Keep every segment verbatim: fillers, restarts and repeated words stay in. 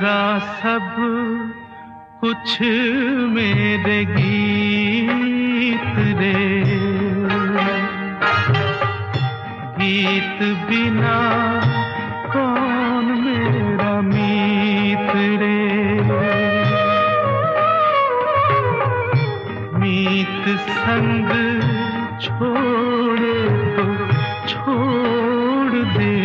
मेरा सब कुछ मेरे गीत रे, गीत बिना कौन मेरा मीत रे, मीत संग छोड़े तो छोड़ दे,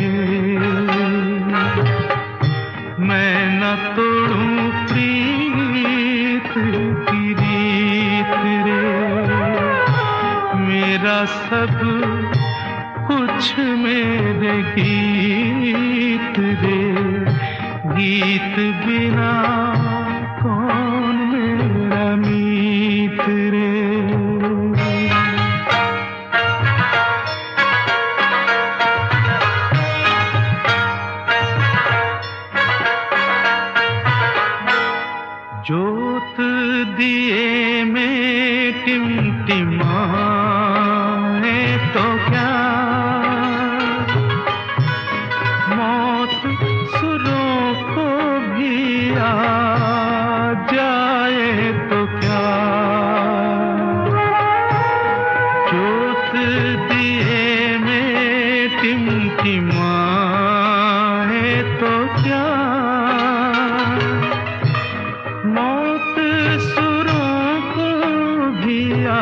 मैं न तोड़ूं प्रीत की रीत रे, मेरा सब कुछ मेरे गीत रे, गीत बिना कौन मेरा मीत रे। जोत दिए में टिमटिमाए तो क्या, मौत सुरों को भी आ जाए तो क्या, जोत दिए में टिमटिमाए तो क्या, मौत सुरों को भी आ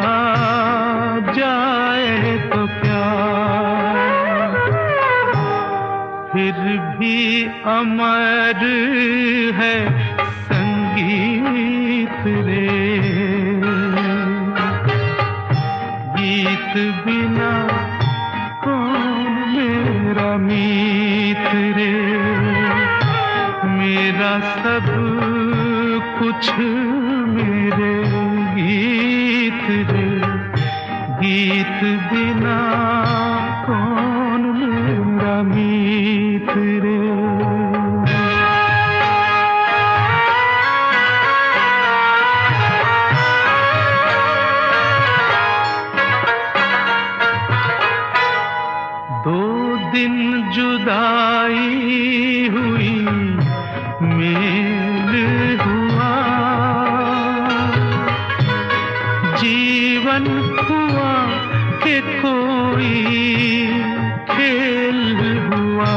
जाए तो क्या, फिर भी अमर है संगीत रे, गीत बिना कौन मेरा मीत रे, मेरा सब कुछ मेरे गीत रे, गीत बिना कौन मेरा मीत रे। दो दिन जुदाई हुई मेल हुआ, जीवन हुआ कि कोई खेल हुआ,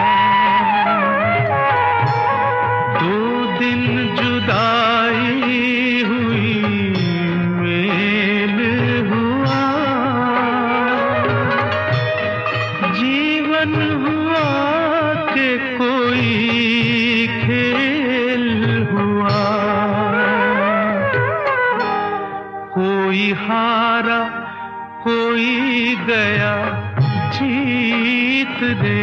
दो दिन जुदाई हुई मेल हुआ, जीवन हुआ कि कोई खेल हुआ, कोई हारा कोई गया जीत रे,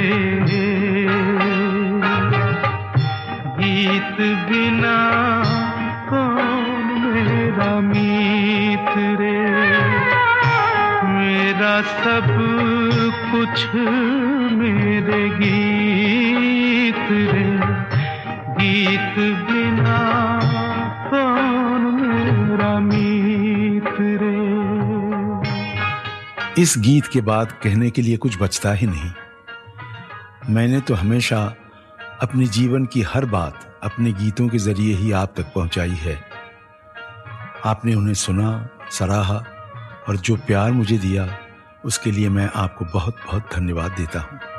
गीत बिना कौन मेरा मीत रे, मेरा सब कुछ मेरे गीत रे, गीत बिना कौन मेरा मीत रे। इस गीत के बाद कहने के लिए कुछ बचता ही नहीं। मैंने तो हमेशा अपने जीवन की हर बात अपने गीतों के जरिए ही आप तक पहुंचाई है। आपने उन्हें सुना, सराहा और जो प्यार मुझे दिया उसके लिए मैं आपको बहुत बहुत धन्यवाद देता हूं।